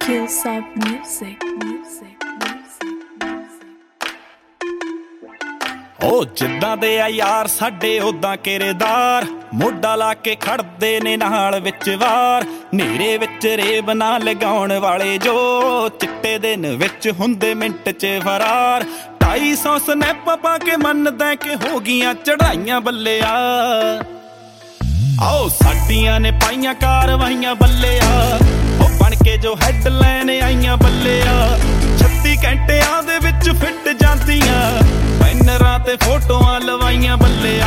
Hillside music. ਉਹ ਜਿੱਦਾਂ ਦੇ ਆ ਯਾਰ ਸਾਡੇ ਉਦਾਂ ਕਿਰਦਾਰ, ਮੋਢਾ ਲਾ ਕੇ ਖੜਦੇ ਨੇ ਨਾਲ ਵਿੱਚ ਵਾਰ। ਨੇਰੇ ਵਿੱਚ ਰੇਬ ਨਾ ਲਗਾਉਣ ਵਾਲੇ ਜੋ ਚਿੱਟੇ ਦਿਨ ਵਿੱਚ ਹੁੰਦੇ ਮਿੰਟ 'ਚ ਫਰਾਰ। 250 ਸਨੈਪ ਪਾ ਕੇ ਮੰਨਦਾ ਕਿ ਹੋ ਗਈਆਂ ਚੜਾਈਆਂ ਬੱਲਿਆ। ਆਓ ਸਾਡੀਆਂ ਨੇ ਪਾਈਆਂ ਕਾਰਵਾਈਆਂ ਬੱਲਿਆ, ਉਹ ਬਣ ਕੇ ਜੋ ਹੈਡਲਾਈਨ ਆਈਆਂ ਬੱਲਿਆ। 36 ਘੰਟਿਆਂ ਦੇ ਵਿੱਚ ਫਿੱਟ ਜਾਂਦੀਆਂ ਬੈਨਰਾਂ ਤੇ ਫੋਟੋਆਂ ਲਵਾਈਆਂ ਬੱਲਿਆ।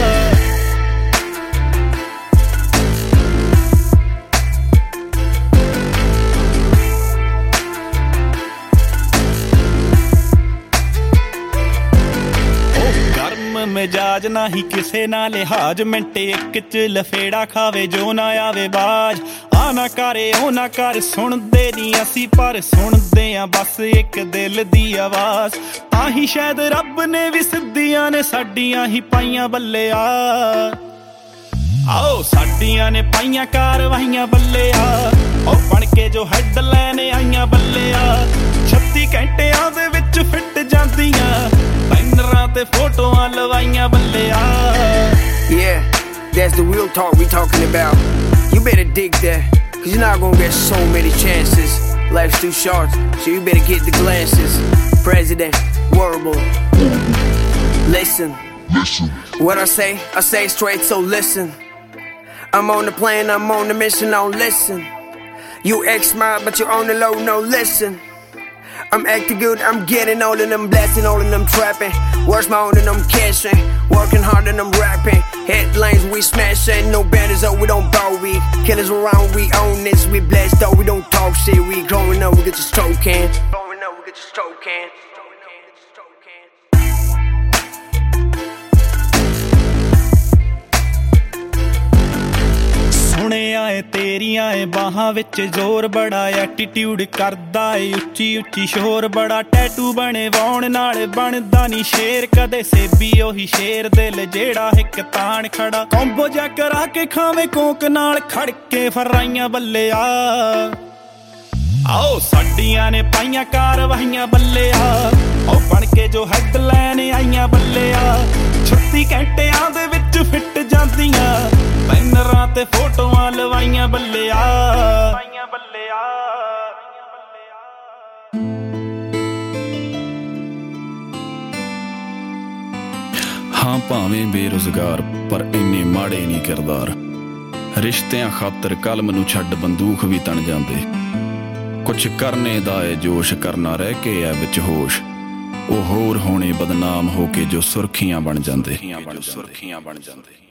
ਮਿਜਾਜ ਨਾ ਹੀ ਕਿਸੇ ਨਾਲ ਲਿਹਾਜ, ਮਿੰਟੇ ਇੱਕ ਚ ਲਫੇੜਾ ਖਾਵੇ ਜੋ ਨਾ ਆਵੇ ਬਾਜ। ਆ ਨਾ ਕਰੇ ਉਹ ਨਾ ਕਰ ਸੁਣਦੇ ਨੀ ਅਸੀਂ, ਪਰ ਸੁਣਦੇ ਆ ਬਸ ਇੱਕ ਦਿਲ ਦੀ ਆਵਾਜ਼। ਤਾਂ ਹੀ ਸ਼ਾਇਦ ਰੱਬ ਨੇ ਵੀ ਸਿੱਧੀਆਂ ਨੇ ਸਾਡੀਆਂ ਹੀ ਪਾਈਆਂ ਬੱਲਿਆ। ਆਓ ਸਾਡੀਆਂ ਨੇ ਪਾਈਆਂ ਕਾਰਵਾਈਆਂ ਬੱਲਿਆ, ਉਹ ਬਣ ਕੇ ਜੋ ਹੈਡਲਾਈਨ ਆਈਆਂ ਬੱਲਿਆ। 36 ਘੰਟਿਆਂ ਦੇ ਵਿੱਚ ਫਿੱਟ ਜਾਂਦੀਆਂ ਬੈਨਰਾਂ ਤੇ ਫੋਟੋਆਂ ਲਵਾਈਆਂ ਬੱਲਿਆ। Yeah, that's the real talk we talking about. You better dig that, cause you're not gonna get so many chances. Life's too short, so you better get the glances. President, Warble, listen. What I say straight, so listen. I'm on the plane, I'm on the mission, don't listen. You act smart, but you're on the low, no listen. I'm acting good, I'm getting all of them, blasting all of them, trapping. Worse my own than I'm cashing, working hard and I'm rapping. Headlines we smashing, no banners, oh we don't bow. We killers around, we own this. We blessed though, we don't talk shit. We growing up, we get your stroking. Growing up, we get your stroking. ਸੁਣਿਆ ਏ ਤੇਰੀਆਂ ਏ ਬਾਹਾਂ ਵਿੱਚ ਜ਼ੋਰ ਬੜਾ, attitude ਕਰਦਾ ਏ ਉੱਚੀ ਉੱਚੀ ਸ਼ੋਰ ਬੜਾ। ਟੈਟੂ ਬਣੇ ਵਾਉਣ ਨਾਲ ਬਣਦਾ ਨੀ ਸ਼ੇਰ, ਕਦੇ ਸੇਬੀ ਉਹੀ ਸ਼ੇਰ ਦਿਲ ਜਿਹੜਾ ਇੱਕ ਤਾਣ ਖੜਾ। ਕੰਬੋ ਜਾ ਕਰਾ ਕੇ ਖਾਵੇਂ ਕੋਕ ਨਾਲ ਖੜ ਕੇ ਫਰਾਈਆਂ ਬੱਲਿਆ। ਆਓ ਸਾਡੀਆਂ ਨੇ ਪਾਈਆਂ ਕਾਰਵਾਈਆਂ ਬੱਲਿਆ, ਉਹ ਬਣ ਕੇ ਜੋ ਹੈਡਲਾਈਨ ਆਈਆਂ ਬੱਲਿਆ। 36 ਘੰਟਿਆਂ ਦੇ ਵਿੱਚ ਫਿੱਟ ਜਾਂਦੀਆਂ ਬੈਨਰਾਂ ਤੇ ਫੋਟੋਆਂ ਲਵਾਈਆਂ ਬੱਲਿਆ। ਹਾਂ ਭਾਵੇਂ ਬੇਰੁਜ਼ਗਾਰ, ਪਰ ਇੰਨੇ ਮਾੜੇ ਨਹੀਂ ਕਿਰਦਾਰ। ਰਿਸ਼ਤਿਆਂ ਖਾਤਰ ਕਲਮ ਨੂੰ ਛੱਡ ਬੰਦੂਕ ਵੀ ਤਣ ਜਾਂਦੇ। ਕੁਛ ਕਰਨੇ ਦਾ ਏ ਜੋਸ਼, ਕਰਨਾ ਰਹਿ ਕੇ ਐ ਵਿੱਚ ਹੋਸ਼। ਉਹ ਹੋਰ ਹੋਣੇ ਬਦਨਾਮ ਹੋ ਕੇ ਜੋ ਸੁਰਖੀਆਂ ਬਣ ਜਾਂਦੇ।